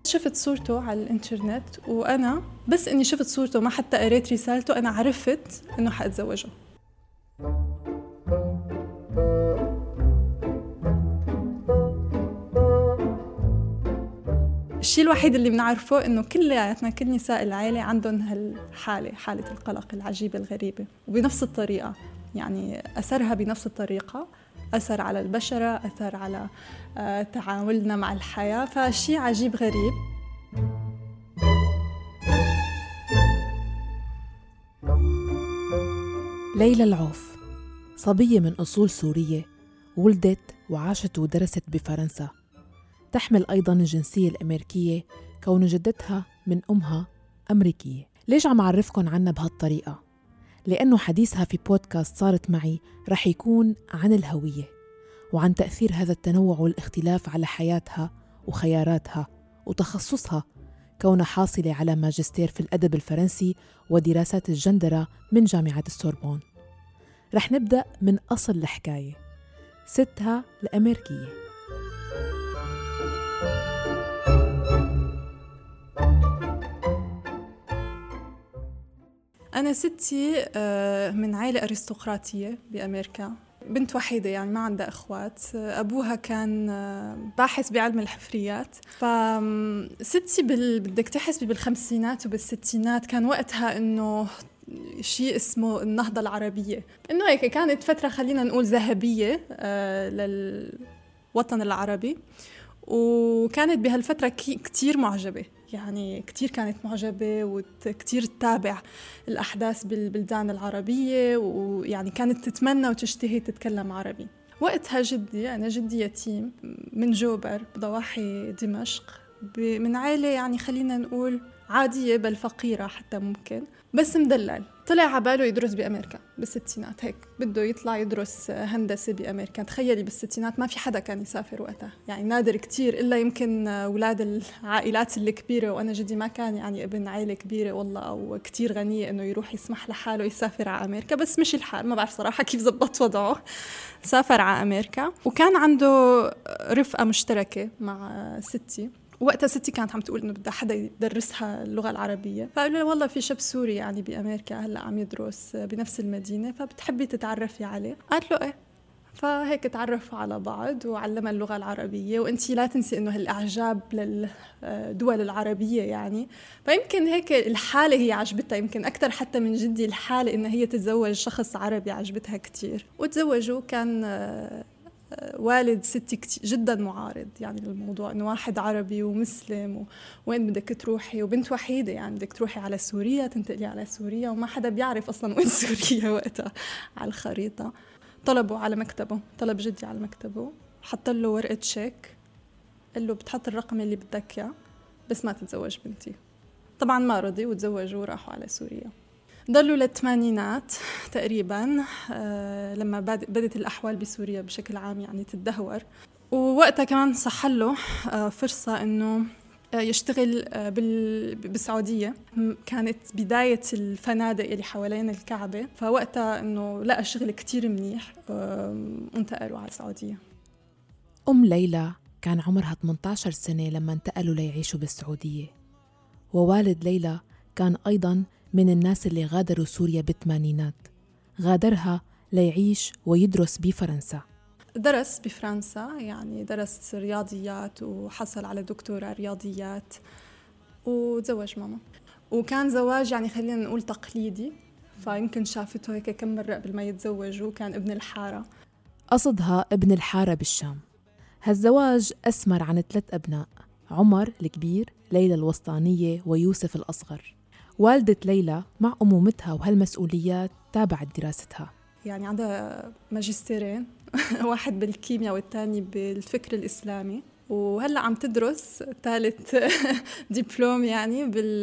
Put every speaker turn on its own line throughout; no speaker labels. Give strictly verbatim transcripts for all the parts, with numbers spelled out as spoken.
شفت صورته على الانترنت، وأنا بس إني شفت صورته ما حتى قريت رسالته أنا عرفت إنه حأتزوجه. الشيء الوحيد اللي بنعرفه إنه كلياتنا كل نساء العائلة عندهم هالحالة، حالة القلق العجيبة الغريبة، وبنفس الطريقة، يعني أثرها بنفس الطريقة، أثر على البشرة، أثر على تعاملنا مع الحياة، فشيء عجيب غريب.
ليلى العوف صبية من أصول سورية، ولدت وعاشت ودرست بفرنسا، تحمل أيضاً الجنسية الأمريكية كون جدتها من أمها أمريكية. ليش عم أعرفكن عنها بهالطريقة؟ لأنه حديثها في بودكاست صارت معي رح يكون عن الهوية وعن تأثير هذا التنوع والاختلاف على حياتها وخياراتها وتخصصها كونها حاصلة على ماجستير في الأدب الفرنسي ودراسات الجندرة من جامعة السوربون. رح نبدأ من أصل الحكاية، ستها الأمريكية.
أنا ستي من عائلة أرستقراطية بأمريكا، بنت وحيدة يعني ما عندها أخوات. أبوها كان باحث بعلم الحفريات. فستي بال... بدك تحسبي بالخمسينات وبالستينات كان وقتها إنه شيء اسمه النهضة العربية، إنه هيك كانت فترة خلينا نقول ذهبية للوطن العربي، وكانت بهالفترة كتير معجبة، يعني كتير كانت معجبة وكتير تتابع الأحداث بالبلدان العربية، ويعني كانت تتمنى وتشتهي تتكلم عربي. وقتها جدي، أنا جدي يتيم من جوبر بضواحي دمشق، من عائلة يعني خلينا نقول عادية بل فقيرة حتى ممكن، بس مدلل. طلع عباله يدرس بأمريكا بالستينات، هيك بده يطلع يدرس هندسة بأمريكا. تخيلي بالستينات ما في حدا كان يسافر وقتها، يعني نادر كتير، إلا يمكن أولاد العائلات الكبيرة، وأنا جدي ما كان يعني ابن عائلة كبيرة والله أو كتير غنية إنه يروح يسمح لحاله يسافر على أمريكا، بس مش الحال، ما بعرف صراحة كيف زبط وضعه. سافر على أمريكا وكان عنده رفقة مشتركة مع ستي. وقتها ستي كانت عم تقول إنه بدها حدا يدرسها اللغة العربية، فقالوا له والله في شاب سوري يعني بأمريكا هلأ عم يدرس بنفس المدينة، فبتحبي تتعرفي عليه؟ قالت له إيه. فهيك تعرفوا على بعض وعلمها اللغة العربية. وانتي لا تنسي إنه هالإعجاب للدول العربية يعني، فيمكن هيك الحالة هي عجبتها يمكن أكتر حتى من جدي، الحالة إنه هي تتزوج شخص عربي عجبتها كتير. وتزوجوا. كان والد ستي جدا معارض يعني للموضوع، انه واحد عربي ومسلم وين بدك تروحي، وبنت وحيده يعني بدك تروحي على سوريا، تنتقلي على سوريا، وما حدا بيعرف اصلا وين سوريا وقتها على الخريطه. طلبوا على مكتبه، طلب جدي على مكتبه، حط له ورقه شيك، قال له بتحط الرقم اللي بدك اياه بس ما تتزوج بنتي. طبعا ما رضي وتزوجوا وراحوا على سوريا. ضلوا للثمانينات تقريباً آه لما بدت الأحوال بسوريا بشكل عام يعني تدهور. ووقتها كمان صحله آه فرصة إنه آه يشتغل آه بالسعودية. كانت بداية الفنادق اللي حوالين الكعبة، فوقتها إنه لقى شغل كتير منيح آه وانتقلوا على السعودية.
أم ليلى كان عمرها ثمانية عشر سنة لما انتقلوا ليعيشوا بالسعودية، ووالد ليلى كان أيضاً من الناس اللي غادروا سوريا بالثمانينات، غادرها ليعيش ويدرس بفرنسا.
درس بفرنسا، يعني درس رياضيات وحصل على دكتوراه رياضيات وتزوج ماما. وكان زواج يعني خلينا نقول تقليدي، فيمكن شافته هيك كم مرة قبل ما يتزوجوا. كان ابن الحارة،
قصدها ابن الحارة بالشام. هالزواج أثمر عن ثلاث أبناء، عمر الكبير، ليلى الوسطانية، ويوسف الأصغر. والدة ليلى مع أمومتها وهالمسؤوليات تابعت دراستها،
يعني عندها ماجستيرين واحد بالكيمياء والتاني بالفكر الإسلامي، وهلأ عم تدرس ثالث دبلوم يعني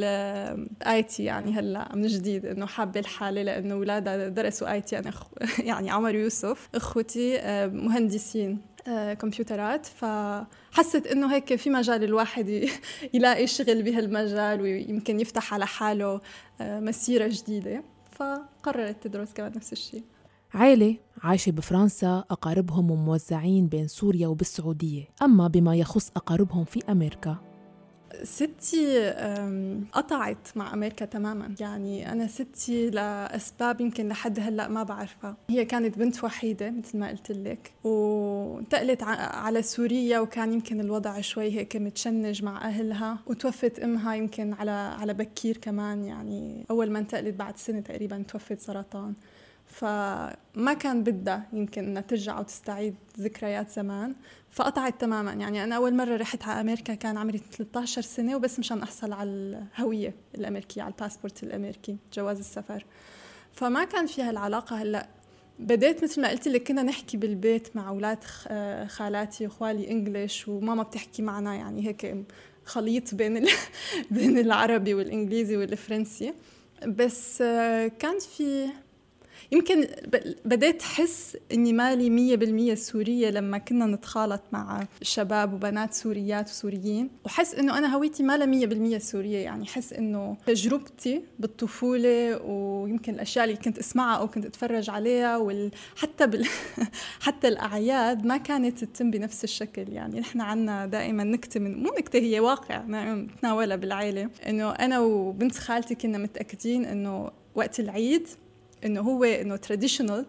بالاي تي. يعني هلأ من جديد إنه حابة الحالة لأنه أولادها درسوا اي تي. أنا أخ... يعني عمر يوسف إخوتي مهندسين كمبيوترات، فحست إنه هيك في مجال الواحد يلاقي شغل بهالمجال ويمكن يفتح على حاله مسيرة جديدة، فقررت تدرس كمان نفس الشيء.
عائلة عايشة بفرنسا، أقاربهم موزعين بين سوريا وبالسعودية. أما بما يخص أقاربهم في أمريكا،
ستي قطعت مع أمريكا تماما. يعني أنا ستي لأسباب يمكن لحد هلأ ما بعرفها. هي كانت بنت وحيدة مثل ما قلت لك، وانتقلت على سوريا، وكان يمكن الوضع شوي هيك متشنج مع أهلها، وتوفت أمها يمكن على على بكير كمان. يعني أول ما انتقلت بعد سنة تقريبا توفت سرطان، فما كان بدها يمكن أنها ترجع وتستعيد ذكريات زمان، فقطعت تماما. يعني أنا أول مرة رحت على أمريكا كان عمري ثلاثة عشر سنة، وبس مشان أحصل على الهوية الأمريكية، على الباسبورت الأمريكي، جواز السفر. فما كان فيها العلاقة. هلأ بديت مثل ما قلت لك كنا نحكي بالبيت مع أولاد خالاتي وخوالي إنجليش، وماما بتحكي معنا يعني هيك خليط بين بين العربي والإنجليزي والفرنسي. بس كان في يمكن بديت أحس إني مالي مية بالمية سورية لما كنا نتخالط مع شباب وبنات سوريات وسوريين، وحس إنه أنا هويتي مالها مية بالمية سورية. يعني حس إنه تجربتي بالطفولة ويمكن الأشياء اللي كنت أسمعها أو كنت أتفرج عليها وحتى بال... حتى الأعياد ما كانت تتم بنفس الشكل. يعني نحن عنا دائما نكتة، من مو نكتة، هي واقع نتناولها بالعائلة، إنه أنا وبنت خالتي كنا متأكدين إنه وقت العيد إنه هو إنه traditional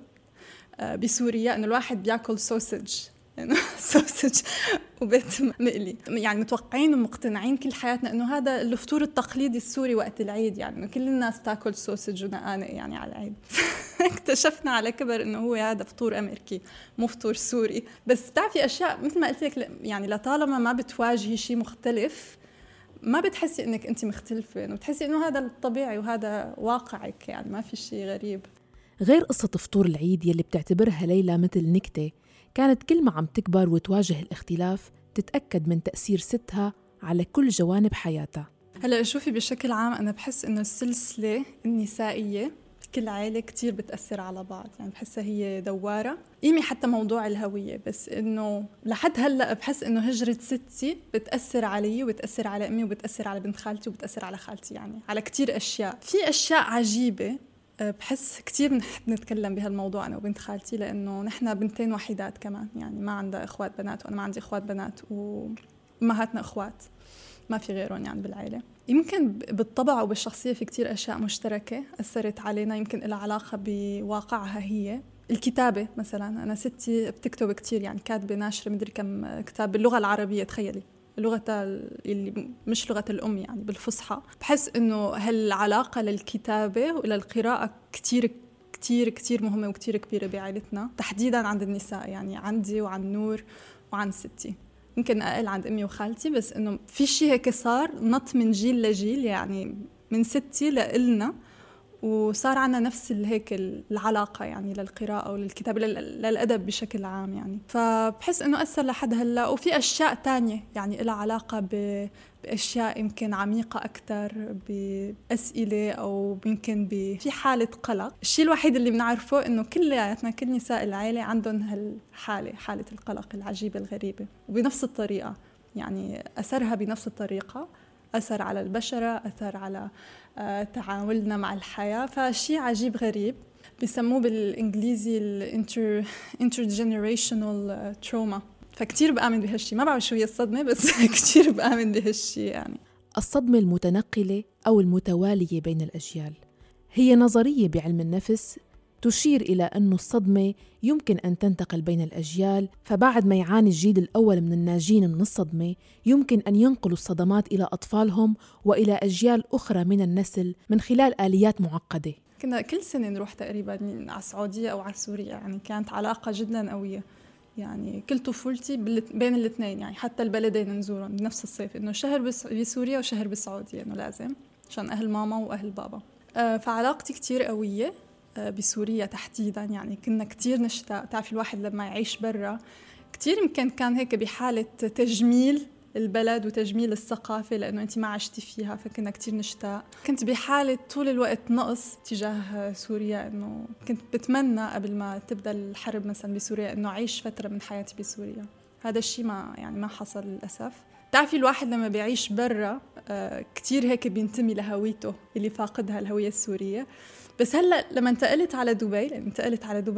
بسوريا إنه الواحد بيأكل سوسج، إنه سوسج وبيت مقلي. يعني متوقعين ومقتنعين كل حياتنا إنه هذا الفطور التقليدي السوري وقت العيد، يعني إنه كل الناس تأكل سوسج ونقانق يعني على العيد. اكتشفنا على كبر إنه هو هذا فطور أمريكي مو فطور سوري. بس بتعرفي أشياء مثل ما قلت لك، يعني لطالما ما بتواجهي شيء مختلف ما بتحسي إنك أنت مختلفة، إنه بتحسي إنه هذا الطبيعي وهذا واقعك، يعني ما في شيء غريب.
غير قصة فطور العيد يلي بتعتبرها ليلى مثل نكتة، كانت كل ما عم تكبر وتواجه الاختلاف تتأكد من تأثير ستها على كل جوانب حياتها.
هلأ شوفي بشكل عام أنا بحس إنه السلسلة النسائية كل عائلة كتير بتأثر على بعض. يعني بحسها هي دوارة قيمي حتى موضوع الهوية. بس إنه لحد هلأ بحس إنه هجرة ستي بتأثر علي وبتأثر على أمي وبتأثر على بنت خالتي وبتأثر على خالتي، يعني على كتير أشياء. في أشياء عجيبة بحس كتير نحب نتكلم بهالموضوع أنا وبنت خالتي، لأنه نحن بنتين وحيدات كمان، يعني ما عندها إخوات بنات وأنا ما عندي إخوات بنات، وأمهاتنا إخوات ما في غيرهم يعني بالعائلة. يمكن بالطبع وبالشخصية في كتير أشياء مشتركة أثرت علينا، يمكن لها علاقة بواقعها. هي الكتابة مثلا، أنا ستي بتكتب كتير، يعني كاتبة ناشرة مدري كم كتاب باللغة العربية، تخيلي لغة اللي مش لغة الأم يعني بالفصحى. بحس إنه هالعلاقة للكتابة وللقراءة كتير كتير كتير مهمة وكتير كبيرة بعائلتنا، تحديداً عند النساء، يعني عندي وعن نور وعن ستي، يمكن أقل عند أمي وخالتي. بس إنه في شيء هيك صار نط من جيل لجيل، يعني من ستي لإلنا، وصار عنا نفس هيك العلاقة يعني للقراءة وللكتاب للأدب بشكل عام. يعني فبحس إنه أثر لحد هلا. وفي أشياء تانية يعني لها علاقة بأشياء يمكن عميقة أكتر، بأسئلة أو يمكن في حالة قلق. الشيء الوحيد اللي بنعرفه إنه كلياتنا كل نساء العائلة عندهم هالحالة، حالة القلق العجيبة الغريبة، وبنفس الطريقة، يعني أثرها بنفس الطريقة، أثر على البشرة، أثر على تعاملنا مع الحياة. فشيء عجيب غريب بيسموه بالإنجليزي الانتر intergenerational trauma. فكتير بآمن بهالشي. ما بعرف شو هي الصدمة، بس كتير بآمن بهالشي. يعني
الصدمة المتنقلة أو المتوالية بين الأجيال هي نظرية بعلم النفس تشير إلى أن الصدمة يمكن أن تنتقل بين الأجيال، فبعد ما يعاني الجيل الأول من الناجين من الصدمة يمكن أن ينقلوا الصدمات إلى أطفالهم وإلى أجيال أخرى من النسل من خلال آليات معقدة.
كنا كل سنة نروح تقريباً على السعودية أو على سوريا، يعني كانت علاقة جداً قوية. يعني كل طفولتي بين الاثنين، يعني حتى البلدين نزورهم بنفس الصيف، إنه شهر بسوريا وشهر بالسعودية، إنه لازم عشان أهل ماما وأهل بابا. آه فعلاقتي كتير قوية بسوريا تحديداً. يعني كنا كتير نشتاق. تعرف الواحد لما يعيش برا كتير يمكن كان هيك بحالة تجميل البلد وتجميل الثقافة، لأنه أنت ما عشتي فيها، فكنا كتير نشتاق. كنت بحالة طول الوقت نقص تجاه سوريا، إنه كنت بتمنى قبل ما تبدأ الحرب مثلا بسوريا إنه أعيش فترة من حياتي بسوريا. هذا الشيء ما يعني ما حصل للأسف. تعرفي الواحد لما بيعيش برا آه كتير هيك بينتمي لهويته اللي فاقدها، الهوية السورية. بس هلأ لما انتقلت على دبي، لأن انتقلت على دبي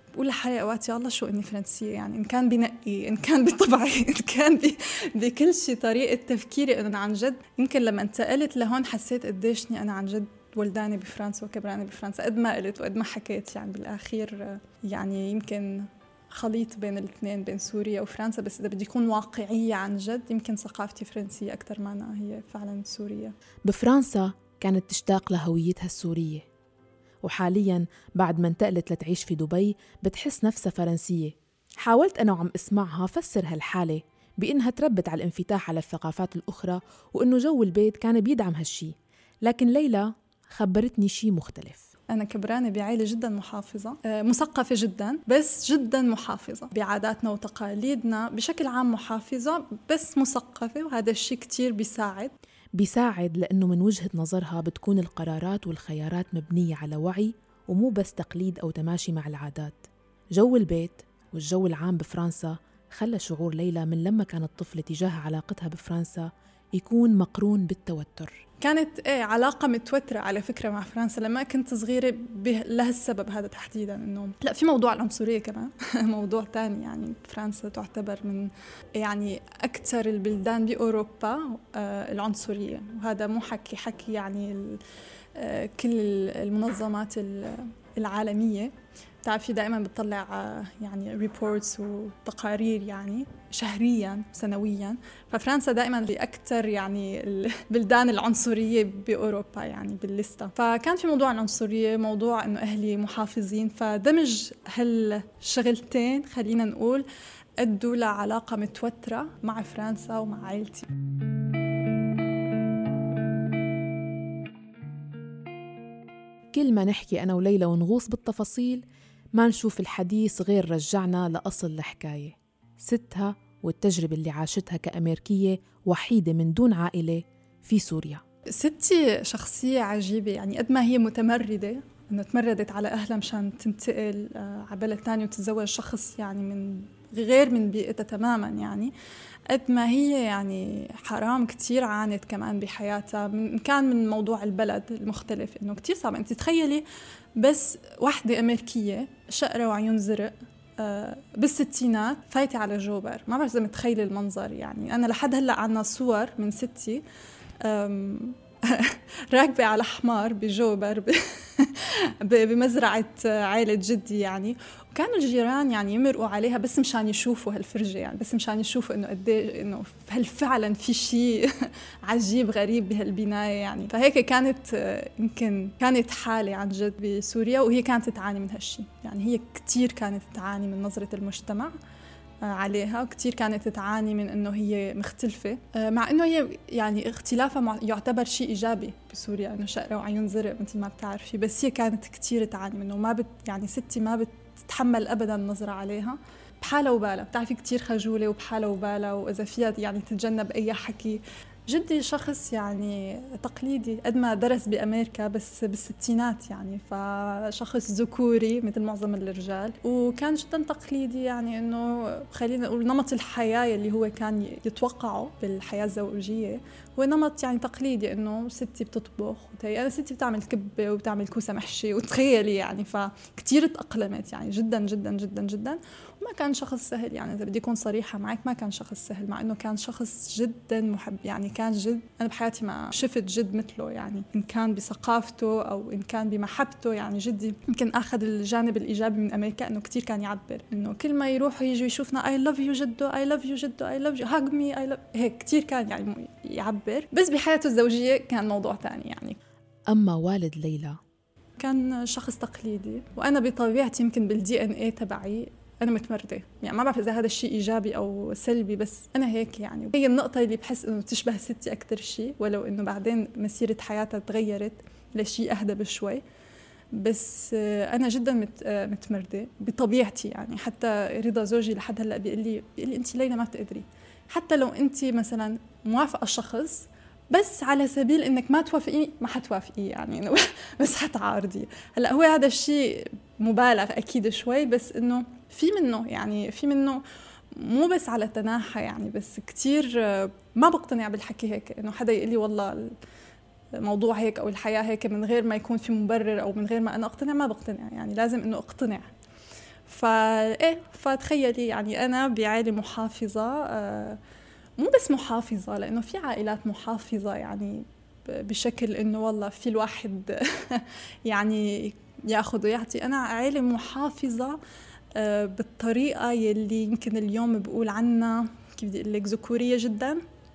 بقول لحالي اوقات يا الله شو اني فرنسيه، يعني ان كان بنقي، ان كان بطبعي، ان كان ب... بكل شيء طريقه تفكيري. انا عن جد يمكن لما انتقلت لهون حسيت قديشني انا عن جد ولداني بفرنسا وكبراني بفرنسا. قد ما قلت وقد ما حكيت يعني بالاخير يعني يمكن خليط بين الاثنين، بين سوريا وفرنسا. بس اذا بدي اكون واقعيه عن جد يمكن ثقافتي فرنسيه اكثر ما أنا هي فعلا سوريه.
بفرنسا كانت تشتاق لهويتها السوريه، وحالياً بعد ما انتقلت لتعيش في دبي بتحس نفسها فرنسية. حاولت أنا وعم اسمعها فسر هالحالة بإنها تربت على الانفتاح على الثقافات الأخرى وإنه جو البيت كان بيدعم هالشي، لكن ليلى خبرتني شي مختلف.
أنا كبرانة بعائلة جدا محافظة، مثقفة جدا بس جدا محافظة بعاداتنا وتقاليدنا بشكل عام، محافظة بس مثقفة، وهذا الشي كتير بيساعد
بيساعد لأنه من وجهة نظرها بتكون القرارات والخيارات مبنية على وعي ومو بس تقليد أو تماشي مع العادات. جو البيت والجو العام بفرنسا خلى شعور ليلى من لما كانت طفلة تجاه علاقتها بفرنسا يكون مقرون بالتوتر.
كانت ايه علاقة متوترة على فكرة مع فرنسا لما كنت صغيرة لهالسبب هذا تحديدا. انه لا، في موضوع العنصرية كمان موضوع تاني. يعني فرنسا تعتبر من يعني أكثر البلدان بأوروبا آه العنصرية، وهذا مو حكي حكي يعني آه كل المنظمات العالمية تعرفي دائما بتطلع يعني ريبورتس وتقارير يعني شهريا سنويا. ففرنسا دائما بأكثر يعني البلدان العنصرية بأوروبا يعني بالليستة. فكان في موضوع العنصرية، موضوع إنه أهلي محافظين، فدمج هالشغلتين خلينا نقول أدوا لعلاقة متوترة مع فرنسا ومع عائلتي.
كل ما نحكي أنا وليلى ونغوص بالتفاصيل ما نشوف الحديث غير رجعنا لأصل الحكاية، ستها والتجربة اللي عاشتها كأمريكية وحيدة من دون عائلة في سوريا.
ستي شخصية عجيبة، يعني قد ما هي متمردة إنه تمردت على أهلها مشان تنتقل على بلد تاني وتتزوج شخص يعني من غير من بيئتها تماماً، يعني قد ما هي يعني حرام كتير عانت كمان بحياتها. من كان من موضوع البلد المختلف إنه كتير صعب. أنت تخيلي بس واحدة أمريكية شقرة وعيون زرق آه بالستينات فايتة على جوبر، ما بعرف إذا متخيلة المنظر. يعني أنا لحد هلأ عنا صور من ستي راكبة على حمار بجوبر بمزرعة عائلة جدي يعني. وكانوا الجيران يعني يمرقوا عليها بس مشان يشوفوا هالفرجة، يعني بس مشان يشوفوا إنه قديه إنه هل فعلا في شيء عجيب غريب بهالبناية يعني. فهيك كانت يمكن كانت حالة عن جد بسوريا، وهي كانت تعاني من هالشيء. يعني هي كتير كانت تعاني من نظرة المجتمع عليها، وكتير كانت تعاني من إنه هي مختلفة، مع إنه هي يعني اختلافها يعتبر شيء إيجابي بسوريا، إنه شقرة وعيون زرق مثل ما بتعرفي. بس هي كانت كتير تعاني منه، ما بت يعني ستي ما بتتحمل أبداً النظرة عليها، بحالة وبالة بتعرفي كتير خجولة وبحالة وبالة، وإذا فيها يعني تتجنب أي حكي. جدي شخص يعني تقليدي قد ما درس بأمريكا بس بالستينات يعني، فشخص ذكوري مثل معظم الرجال، وكان جدا تقليدي. يعني إنه خلينا نقول نمط الحياة اللي هو كان يتوقعه بالحياة الزوجية هو نمط يعني تقليدي، إنه ستي بتطبخ وتهي. أنا ستي بتعمل كبة وبتعمل كوسة محشي وتخيلي يعني، فكتير تأقلمت يعني جدا جدا جدا جدا. وما كان شخص سهل يعني، إذا بدي أكون صريحة معك ما كان شخص سهل، مع إنه كان شخص جدا محب. يعني كان جد أنا بحياتي ما شفت جد مثله، يعني إن كان بثقافته أو إن كان بمحبته. يعني جدي يمكن أخذ الجانب الإيجابي من أمريكا، إنه كتير كان يعبر، إنه كل ما يروح يجي يشوفنا I love you جدو I love you جدو I love you hug me I love، هيك كتير كان يعني يعبر. بس بحياته الزوجية كان موضوع تاني يعني.
أما والد ليلى
كان شخص تقليدي، وأنا بطبيعتي يمكن بالدي ان اي تبعي أنا متمردة. يعني ما بعرف إذا هذا الشيء إيجابي أو سلبي، بس أنا هيك يعني. هي النقطة اللي بحس إنه تشبه ستي أكتر شيء، ولو إنه بعدين مسيرة حياتها تغيرت لشيء أهدى بشوي. بس أنا جدا متمردة بطبيعتي يعني. حتى رضا زوجي لحد هلأ بيقول لي بيقول لي أنت ليلى ما بتقدري، حتى لو أنت مثلا موافقة الشخص بس على سبيل إنك ما توافقيه ما حتوافقيه يعني، بس حتعارضي. هلأ هو هذا الشيء مبالغ أكيد شوي، بس إنه في منه يعني في منه مو بس على تناحى يعني. بس كتير ما بقتنع بالحكي هيك، إنه حدا يقول لي والله الموضوع هيك أو الحياة هيك من غير ما يكون في مبرر أو من غير ما أنا أقتنع. ما بقتنع يعني، لازم إنه أقتنع. فايه فتخيلي يعني انا بعائله محافظه، آه مو بس محافظه لانه في عائلات محافظه يعني بشكل انه والله في الواحد يعني ياخذ ويعطي. انا عائله محافظه آه بالطريقه يلي يمكن اليوم بقول عنها كيف بدي اقول لك ذكوريه جدا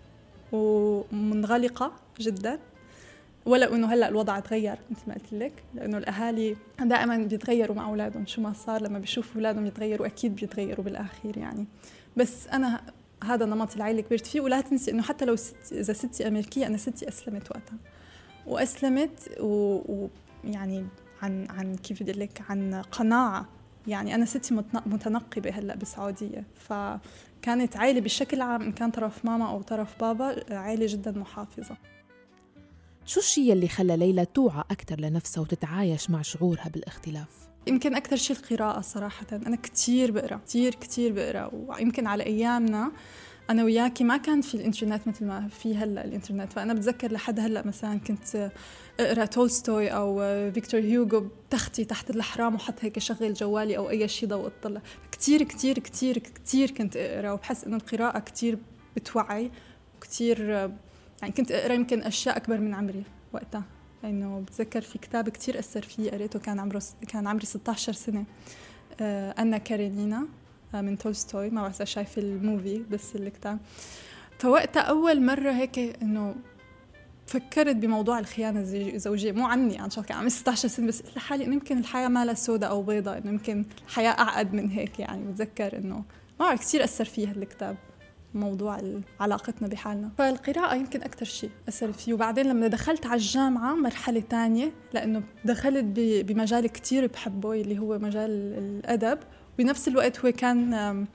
ومنغلقه جدا، ولا انه هلا الوضع تغير مثل ما قلت لك، لانه الاهالي دائما بيتغيروا مع اولادهم، شو ما صار لما بيشوفوا اولادهم يتغيروا اكيد بيتغيروا بالاخير يعني. بس انا هذا نمط العائله كبرت فيه. ولا تنسي انه حتى لو ست اذا ستي امريكيه، انا ستي اسلمت وقتها واسلمت ويعني و... عن عن كيف بدي لك عن قناعه. يعني انا ستي متنقبه هلا بالسعوديه، فكانت عائله بشكل عام ان كان طرف ماما او طرف بابا عائله جدا محافظه.
شو الشيء اللي خلى ليلى توعى أكثر لنفسها وتتعايش مع شعورها بالاختلاف؟
يمكن أكثر شيء القراءة صراحة. أنا كتير بقرأ كتير كتير بقرأ، ويمكن على أيامنا أنا وياكي ما كان في الإنترنت مثل ما في هلأ الإنترنت. فأنا بتذكر لحد هلأ مثلا كنت أقرأ تولستوي أو فيكتور هيوغو بتختي تحت الأحرام وحط هيك شغل جوالي أو أي شيء ضوء أطلع. كتير كتير كتير كتير كنت أقرأ، وبحس إنه القراءة كتير بتوعي وكتير يعني كنت أقرأ يمكن أشياء أكبر من عمري وقتها. لأنه بتذكر في كتاب كتير أثر فيه قريته كان عمره كان عمري ستة عشر سنة، آه أنا كارينينا آه من تولستوي. ما بعرف إذا شايف الموفي بس الكتاب. فوقتها أول مرة هيك إنه فكرت بموضوع الخيانة الزوجية، مو عني عن شكل عمري ستة عشر سنة، بس لحالي إنه يمكن الحياة ما لها سودة أو بيضة، إنه يمكن الحياة أعقد من هيك. يعني بتذكر إنه ما بعرف كتير أثر فيها الكتاب موضوع علاقتنا بحالنا. فالقراءة يمكن أكتر شيء أثر فيه. وبعدين لما دخلت على الجامعة مرحلة تانية، لأنه دخلت بمجال كتير بحبه اللي هو مجال الأدب، وبنفس الوقت هو كان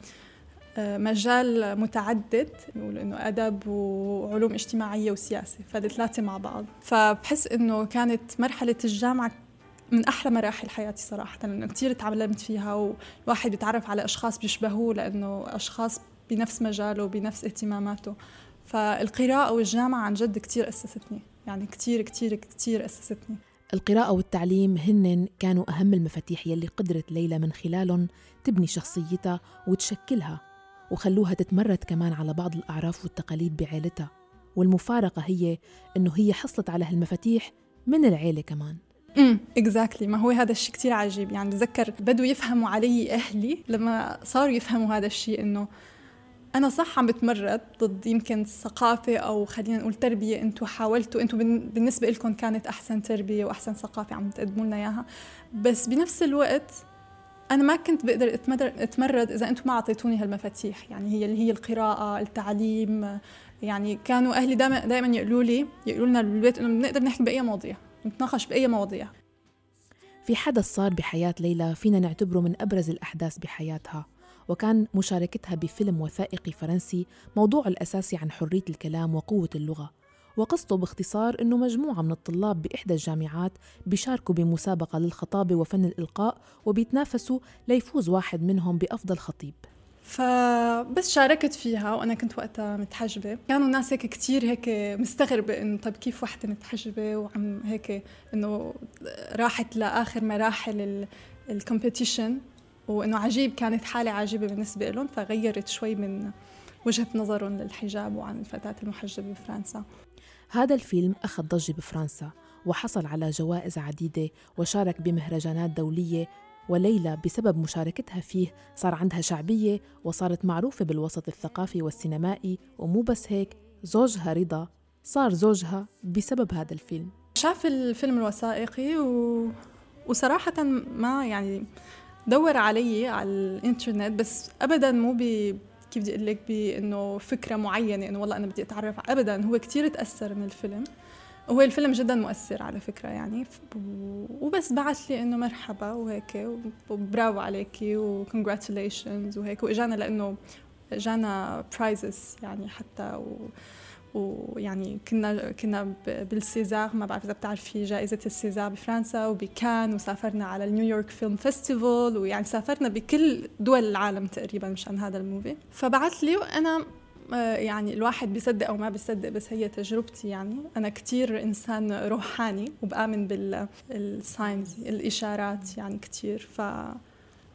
مجال متعدد، نقول إنه أدب وعلوم اجتماعية وسياسة، فالثلاثة مع بعض. فبحس إنه كانت مرحلة الجامعة من أحلى مراحل حياتي صراحة، لأنه كتير تعلمت فيها، والواحد بيتعرف على أشخاص بيشبهوه لأنه أشخاص بنفس مجاله وبنفس اهتماماته. فالقراءة والجامعة عن جد كتير أسستني، يعني كتير كتير كتير أسستني.
القراءة والتعليم هن كانوا أهم المفاتيح يلي قدرت ليلى من خلالهم تبني شخصيتها وتشكلها، وخلوها تتمرد كمان على بعض الأعراف والتقاليد بعائلتها. والمفارقة هي إنه هي حصلت على هالمفاتيح من العائلة كمان.
امم اكزاكتلي. ما هو هذا الشيء كتير عجيب. يعني بتذكر بدوا يفهموا علي أهلي لما صاروا يفهموا هذا الشيء، إنه أنا صح عم بتمرد ضد يمكن ثقافة أو خلينا نقول تربية أنتوا حاولتوا، أنتوا بالنسبة لكم كانت أحسن تربية وأحسن ثقافة عم تقدموا لنا إياها، بس بنفس الوقت أنا ما كنت بقدر أتمرد إذا أنتوا ما عطيتوني هالمفاتيح. يعني هي اللي هي القراءة، التعليم. يعني كانوا أهلي دائما دائما يقولوا لي يقولوا لنا بالبيت إنه بنقدر نحكي بأي مواضيع، نتناقش بأي مواضيع.
في حدث صار بحياة ليلى فينا نعتبره من أبرز الأحداث بحياتها، وكان مشاركتها بفيلم وثائقي فرنسي موضوعه الأساسي عن حرية الكلام وقوة اللغة. وقصته باختصار أنه مجموعة من الطلاب بإحدى الجامعات بيشاركوا بمسابقة للخطابة وفن الإلقاء، وبيتنافسوا ليفوز واحد منهم بأفضل خطيب.
فبس شاركت فيها وأنا كنت وقتها متحجبة. كانوا الناس هيك كتير هيك مستغربة إنه طب كيف واحدة متحجبة وعم هيك إنه راحت لآخر مراحل الكومبيتيشن، وإنه عجيب، كانت حالة عجيبة بالنسبة لهم. فغيرت شوي من وجهة نظرهم للحجاب وعن الفتاة المحجبة بفرنسا.
هذا الفيلم أخذ ضجة بفرنسا وحصل على جوائز عديدة وشارك بمهرجانات دولية، وليلى بسبب مشاركتها فيه صار عندها شعبية وصارت معروفة بالوسط الثقافي والسينمائي. ومو بس هيك، زوجها رضا صار زوجها بسبب هذا الفيلم.
شاف الفيلم الوثائقي و... وصراحة ما يعني دور علي على الانترنت، بس أبداً مو ب كيف بدي أقول لك بأنه فكرة معينة إنه والله أنا بدي أتعرف. أبداً هو كتير تأثر من الفيلم، وهو الفيلم جداً مؤثر على فكرة يعني. وبس بعث لي إنه مرحبا وهيك وبراو عليكي وcongratulations وهيك، وإجانا لأنه إجانا prizes يعني حتى و ويعني كنا كنا بالسيزار، ما بعرف إذا بتعرفي جائزة السيزار بفرنسا، وبكان، وسافرنا على النيويورك فيلم فيستيفال، ويعني سافرنا بكل دول العالم تقريبا مشان هذا الموفي. فبعث لي وأنا يعني الواحد بيصدق أو ما بيصدق، بس هي تجربتي. يعني أنا كتير إنسان روحاني وبآمن بالساينز الإشارات يعني كتير. ف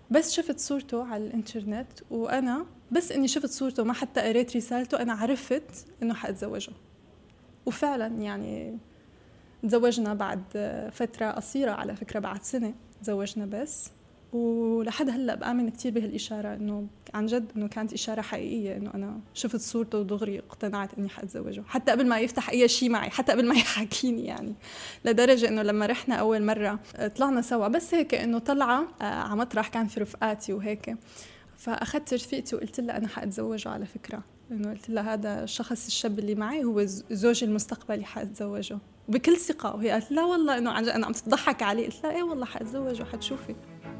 بس شفت صورته على الانترنت، وأنا بس إني شفت صورته ما حتى قريت رسالته أنا عرفت إنه حأتزوجه. وفعلا يعني تزوجنا بعد فترة قصيرة، على فكرة بعد سنة تزوجنا بس. ولحد هلأ بآمن كتير بهالإشارة إنه عن جد إنه كانت إشارة حقيقية، إنه أنا شفت صورته ودغري اقتنعت إني حأتزوجه، حتى قبل ما يفتح أي شيء معي، حتى قبل ما يحاكيني يعني. لدرجة إنه لما رحنا أول مرة طلعنا سوا بس هيك إنه طلعة على مطرح كان في رفقاتي وهيك، فأخذت رفيقتي وقلت لها أنا حأتزوجه على فكرة، إنه قلت لها هذا الشخص الشاب اللي معي هو زوجي المستقبلي حأتزوجه بكل ثقة. وهي قالت لا والله إنه أنا عم تضحك عليه. قلت لها إيه والله حأتزوجه حتشوفي.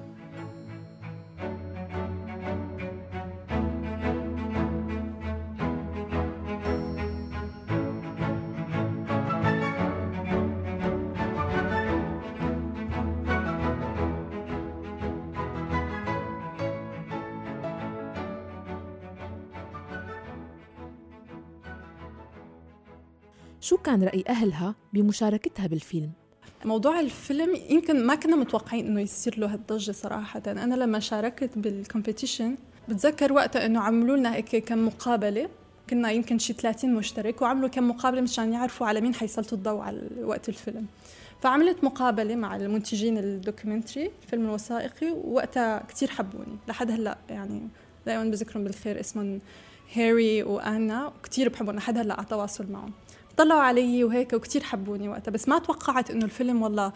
شو كان رأي أهلها بمشاركتها بالفيلم؟
موضوع الفيلم يمكن ما كنا متوقعين إنه يصير له هالضجة صراحة. أنا لما شاركت بالكومبيتيشن بتذكر وقتها إنه عملوا لنا هيك كم مقابلة، كنا يمكن شي ثلاثين مشترك، وعملوا كم مقابلة مشان يعرفوا على مين حيسلطوا الضوء على وقت الفيلم. فعملت مقابلة مع المنتجين الدوكيومنتري الفيلم الوثائقي، ووقتها كتير حبوني لحد هلأ، يعني دائما بذكرهم بالخير، اسمهم هاري وآنا، وكتير بحبهم لحد هلأ على تواصل معهم. طلعوا علي وهيك وكتير حبوني وقتها، بس ما توقعت إنه الفيلم والله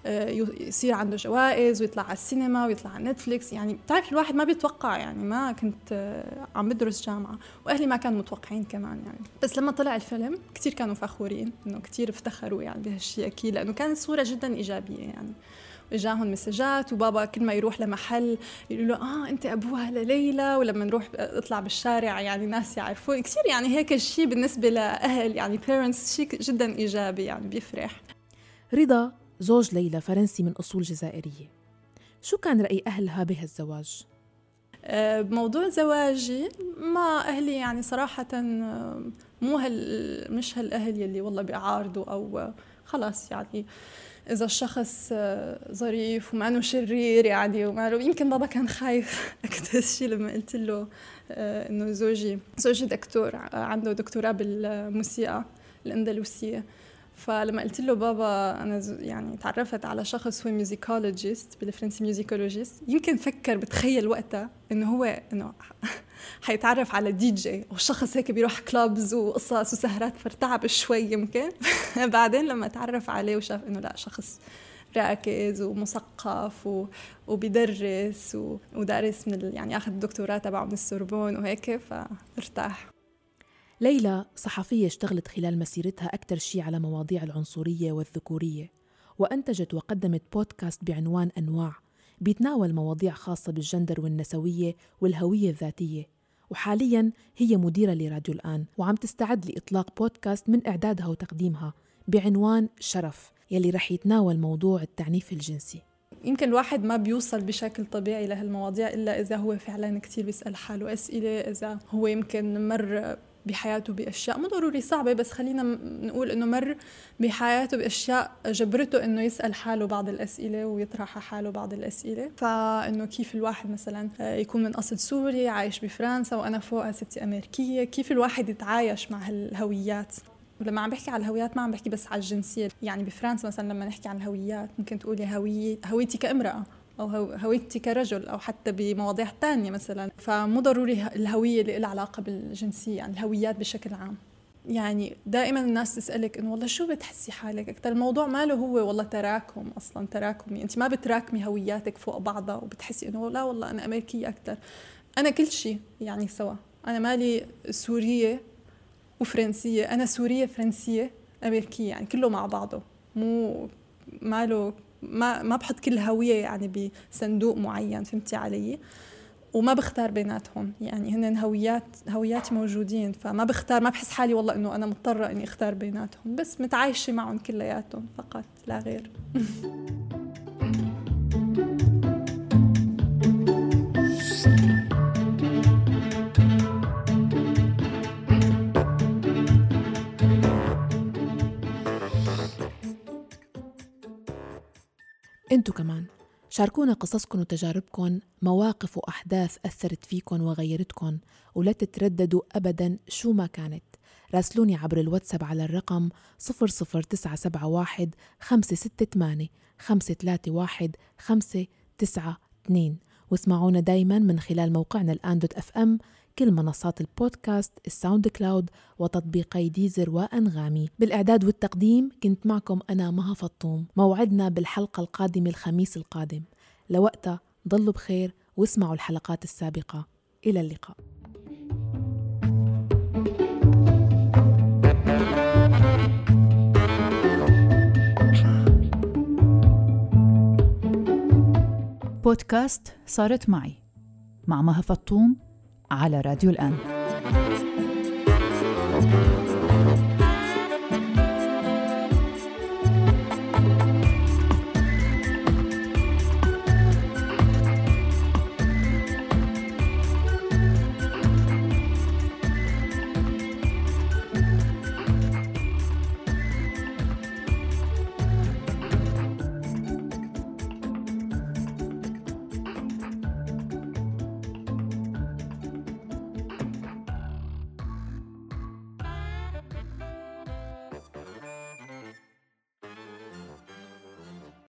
يصير عنده جوائز ويطلع على السينما ويطلع على نتفليكس. يعني بتعرف الواحد ما بيتوقع، يعني ما كنت عم بدرس جامعة وأهلي ما كانوا متوقعين كمان يعني. بس لما طلع الفيلم كتير كانوا فخورين، إنه كتير افتخروا يعني بهالشيء أكيد، لأنه كانت صورة جدا إيجابية يعني. وإجاهم مسجات، وبابا كل ما يروح لمحل يقولوا له آه أنت أبوها لليلى، ولما نروح أطلع بالشارع يعني ناس يعرفون كتير. يعني هيك الشيء بالنسبة لأهل يعني parents شيء جدا إيجابي يعني بيفرح.
رضا زوج ليلى فرنسي من أصول جزائرية، شو كان رأي أهلها بهالزواج؟
بموضوع زواجي مع أهلي يعني صراحة مو هال مش هالأهل يلي والله بيعارضوا أو خلاص، يعني إذا الشخص ظريف وما أنه شرير يعني وما له. يمكن بابا كان خايف أكثر شيء لما قلت له إنه زوجي زوجي دكتور عنده دكتوراه بالموسيقى الأندلسية. فلما قلت له بابا أنا يعني تعرفت على شخص هو ميوزيكولوجيست بالفرنسي ميوزيكولوجيست، يمكن فكر بتخيل وقتها إنه هو إنه حيتعرف على دي جي والشخص هيك بيروح كلابز وقصص وسهرات، فرتعب شوي يمكن. بعدين لما تعرف عليه وشاف إنه لا شخص راكز ومثقف وبيدرس ودارس من يعني أخذ الدكتوراه تبعه من السوربون وهيك، فارتاح.
ليلى صحفية اشتغلت خلال مسيرتها أكثر شيء على مواضيع العنصرية والذكورية، وأنتجت وقدمت بودكاست بعنوان أنواع بيتناول مواضيع خاصة بالجندر والنسوية والهوية الذاتية. وحالياً هي مديرة لراديو الآن، وعم تستعد لإطلاق بودكاست من إعدادها وتقديمها بعنوان شرف، يلي رح يتناول موضوع التعنيف الجنسي.
يمكن الواحد ما بيوصل بشكل طبيعي لهالمواضيع إلا إذا هو فعلاً كتير بيسأل حاله أسئلة، إذا هو يمكن مر بحياته بأشياء مو ضروري صعبة، بس خلينا نقول إنه مر بحياته بأشياء جبرته إنه يسأل حاله بعض الأسئلة ويطرح حاله بعض الأسئلة. فإنه كيف الواحد مثلا يكون من أصل سوري عايش بفرنسا وأنا فوقها ستي أمريكية، كيف الواحد يتعايش مع هالهويات. ولما عم بحكي على الهويات ما عم بحكي بس على الجنسية، يعني بفرنسا مثلا لما نحكي عن الهويات ممكن تقولي هوية هويتي كامرأة أو هويتي كرجل، أو حتى بمواضيع تانية مثلا. فمو ضروري الهوية اللي لها علاقة بالجنسية، يعني الهويات بشكل عام. يعني دائما الناس تسألك إنه والله شو بتحسي حالك أكتر. الموضوع ماله هو والله تراكم، أصلا تراكمي، أنت ما بتراكمي هوياتك فوق بعضها وبتحسي إنه لا والله أنا أمريكية أكتر. أنا كل شيء يعني سوا، أنا مالي سورية وفرنسية، أنا سورية فرنسية أمريكية، يعني كله مع بعضه، مو ماله ما ما بحط كل هوية يعني بصندوق معين، فهمتي علي؟ وما بختار بيناتهم، يعني هن هويات هوياتي موجودين، فما بختار، ما بحس حالي والله إنه أنا مضطرة إني أختار بيناتهم، بس متعايشة معهم كلياتهم فقط لا غير.
انتو كمان شاركونا قصصكم وتجاربكم، مواقف وأحداث أثرت فيكم وغيرتكم، ولا تترددوا أبداً شو ما كانت. راسلوني عبر الواتساب على الرقم صفر صفر تسعة سبعة واحد خمسة ستة ثمانية خمسة ثلاثة واحد خمسة تسعة اثنين، واسمعونا دايماً من خلال موقعنا الآن دوت أف أم، كل منصات البودكاست، الساوند كلاود، وتطبيقي ديزر وأنغامي. بالإعداد والتقديم كنت معكم أنا مها فطوم. موعدنا بالحلقة القادمة الخميس القادم. لوقتها ضلوا بخير واسمعوا الحلقات السابقة. إلى اللقاء.
بودكاست صارت معي مع مها فطوم على راديو الآن.